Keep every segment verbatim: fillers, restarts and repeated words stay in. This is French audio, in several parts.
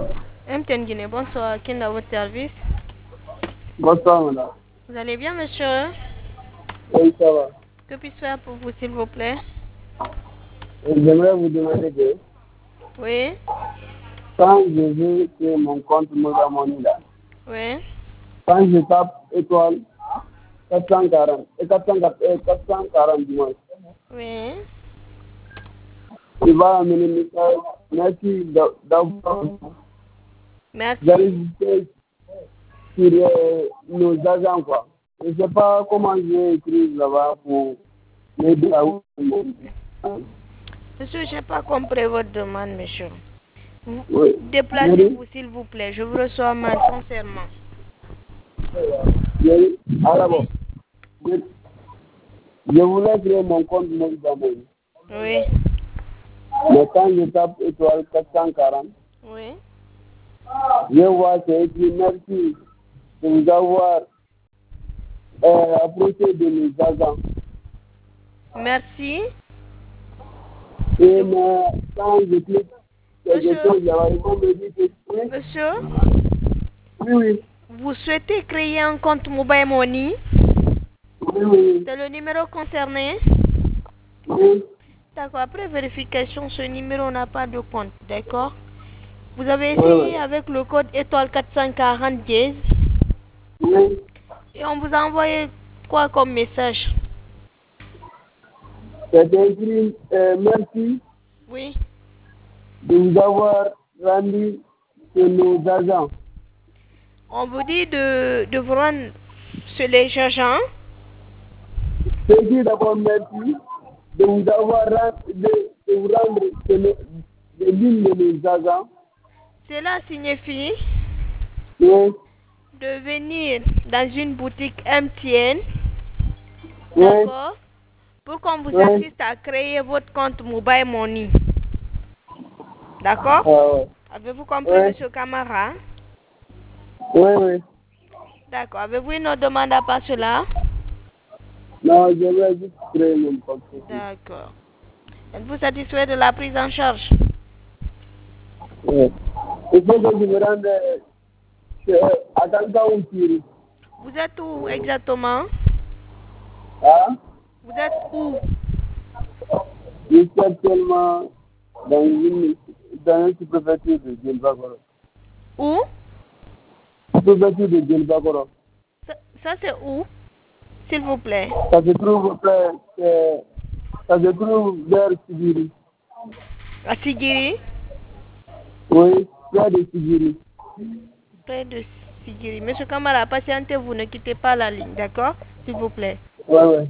M T N Guinée, bonsoir. Qui est à votre service? Bonsoir, madame. Vous allez bien, monsieur? Oui, ça va. Que puis-je faire pour vous, s'il vous plaît? J'aimerais vous demander que Oui? quand je vais sur mon compte Mobile Money là, Oui? quand je tape étoile quatre cent quarante, et quatre cent quarante, et quatre cent quarante du moins, Oui? il va amener le message. Merci d'a- d'avoir Merci. vérifié sur euh, nos agents, quoi. Je ne sais pas comment je vais écrire là-bas pour m'aider à vous. Monsieur, je n'ai pas compris votre demande, monsieur. Vous- Oui. Déplacez-vous, s'il vous plaît. Je vous reçois mal, sincèrement. Je, alors bon, Oui? je, je voulais créer mon compte Mobile Money. Oui? Mais quand je tape étoile quatre cent quarante, Oui? je vois c'est écrit merci de nous avoir euh, approché de nos agents. Merci. Et mais quand je clique quelque Monsieur, chose, là-bas, ils vont me dire que oui, monsieur, oui, oui, vous souhaitez créer un compte Mobile Money? oui, oui, C'est le numéro concerné? oui, D'accord, après vérification, ce numéro n'a pas de compte, d'accord? Vous avez oui, oui, essayé avec le code étoile quatre cent quarante dièse oui. et on vous a envoyé quoi comme message? C'est écrit euh, merci Oui. de nous avoir rendu chez nos agents. On vous dit de, de vous rendre sur les agents. C'est écrit d'abord merci de nous avoir rendu, de, de vous rendre chez nos, de l'une de nos agents. Cela signifie Oui, de venir dans une boutique M T N, oui, d'accord, pour qu'on vous oui. assiste à créer votre compte Mobile Money. D'accord? Euh, Avez-vous compris, oui, monsieur Camara? oui, oui. D'accord. Avez-vous une autre demande à part cela? Non, je vais juste créer mon compte. D'accord. Êtes-vous satisfait de la prise en charge? Oui. Il faut que je me rende euh, chez- à Kankaoutiri. Vous êtes où exactement? Hein? Vous êtes où? Je suis actuellement dans une, dans une sous-préfecture de Djelbagoro. Où? Sous-préfecture de Djelbagoro. Ça, ça, c'est où? S'il vous plaît. Ça se trouve près, euh, ça se trouve vers Sigiri. À Sigiri? Oui, près de Sigiri. Près de Sigiri. Monsieur Kamara, patientez-vous, ne quittez pas la ligne, d'accord? S'il vous plaît. Ouais, ouais.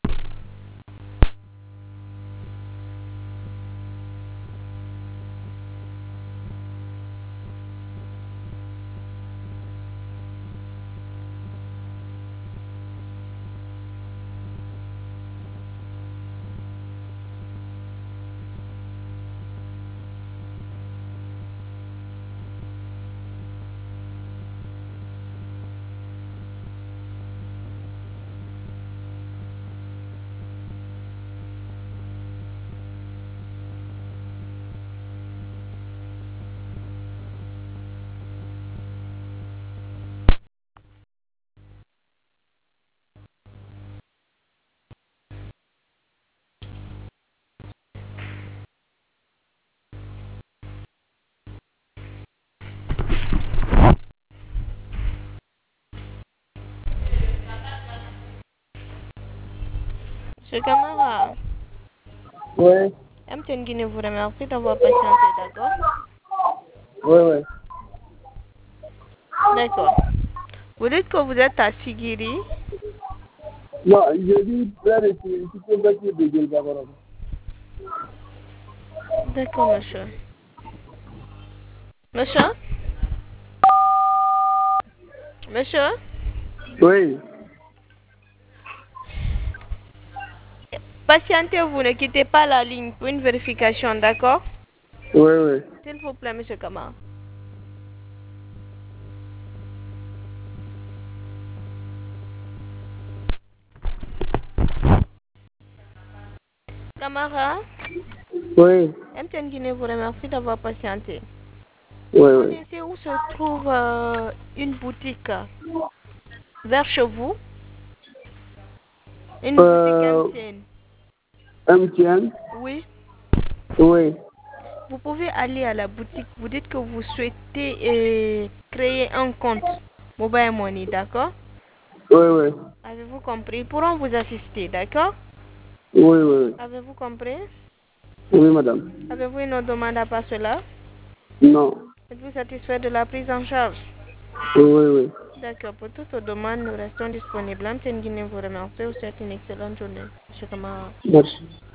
Monsieur Kamara, Oui, M T N Guinée vous remercie d'avoir patienté, d'accord? oui, oui. D'accord. Vous dites que vous êtes à Sigiri. Non, je dis près de Sigiri, sous-préfecture de Djelbagoro. D'accord, monsieur. Monsieur? Monsieur? Oui, Patientez-vous, ne quittez pas la ligne pour une vérification, d'accord? oui, oui. S'il vous plaît, monsieur Kamara. Kamara, Oui, M T N Guinée vous remercie d'avoir patienté. Oui, Vous oui. connaissez où se trouve euh, une boutique vers chez vous? Une boutique Euh, M T N. M T N? Oui. Oui. Vous pouvez aller à la boutique. Vous dites que vous souhaitez euh, créer un compte Mobile Money, d'accord? Oui, oui. Avez-vous compris? Ils pourront vous assister, d'accord? Oui, oui, oui. Avez-vous compris? Oui, madame. Avez-vous une autre demande à part cela? Non. Êtes-vous satisfait de la prise en charge? Oui, oui, oui. D'accord. Pour toutes vos demandes, nous restons disponibles. M T N Guinée vous remercie. Vous souhaite une excellente journée, monsieur Kamara. Merci.